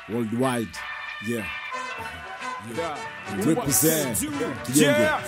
worldwide. Yeah. Yeah. Represent. Yeah.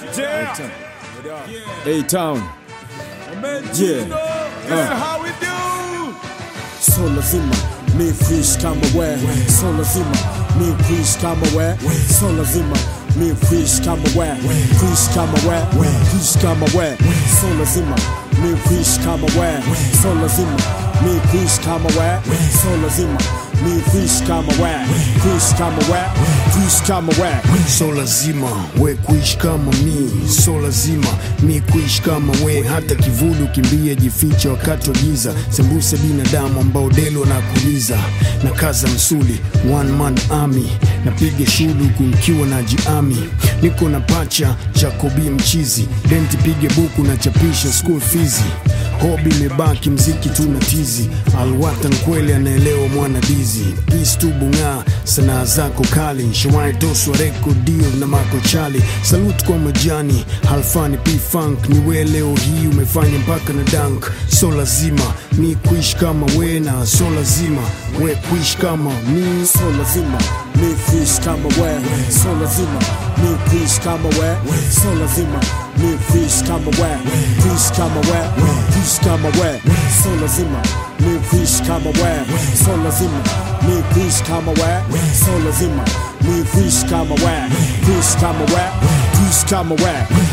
A-Town. Yeah. This is how we do. So lazima mi kuishi kama we. So lazima mi kuishi kama we. So lazima mi kuishi kama we. Kuishi kama we. Kuishi kama we. So lazima mi kuishi kama we. So lazima mi kuishi kama we. So lazima mi kuishi kama we. Kuishi kama we. Kuishi kama we. So lazima we kuishi kama mi. So lazima mi kuishi kama we. Hata kivuli ukimbie jificha wakati wa giza. Sembuse binadamu ambao delo na kuliza. Na kaza msuli one man army. Napiga shulu kumkiwa na jiami. Niko na pacha Jacobi mchizi. Denti pige buku na chapisha school fees. Hobby mebaki mziki tunatizi. Alwata nkweli anaelewa mwana dizi. Peace tu bunga sanaa zako kali. Shawai toswa record deal na Marco Chali. Salute kwa majani Halfani P-Funk. Niwe leo hii umefanya mpaka na dunk. So lazima mi kuishi kama we. Na so lazima we kuishi kama mi. So lazima mi kuishi kama we. So lazima mi kuishi kama we. So lazima mi kuishi kama we. Kuishi kama we. Kuishi kama we. So lazima mi kuishi kama we. So lazima mi kuishi kama we. So lazima mi kuishi kama we. Kuishi kama we. Kuishi kama we.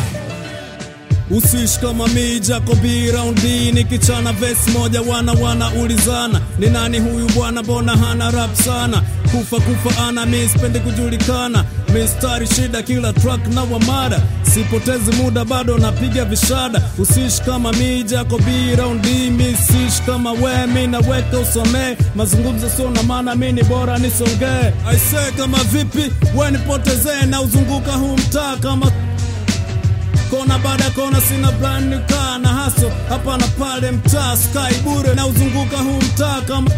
Usiishi kama mi Jacobi roundi. Nikichana verse moja wana ulizana. Ni nani huyu bwana bona hana rap sana. Kufa ana mi sipendi kujulikana. Mistari shida kila track na wamada. Sipotezi muda bado napiga vishada. Usiishi kama mi Jacobi roundi. Mi siishi kama we mi naweka usome. Mazungumzo sio na maana mi ni bora nisonge. I say kama vipi we nipoteze. Na uzunguka huu mtaa kama kona baada kona sina brand new car. Na haso hapa na pale mtaa sky bure. Na uzunguka huu mtaa kama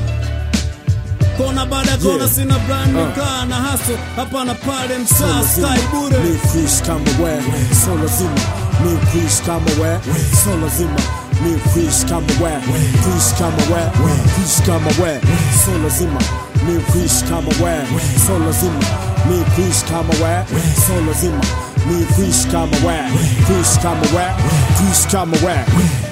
kona baada kona sina brand new car. Na haso hapa na pale mtaa sky bure. Mi kuishi kama we. So lazima mi kuishi kama we. So lazima mi kuishi kama we. Kuishi kama we. Kuishi kama we. So lazima mi kuishi kama we. So lazima mi kuishi kama we. So lazima mi kuishi kama we. Kuishi kama we. Kuishi kama we.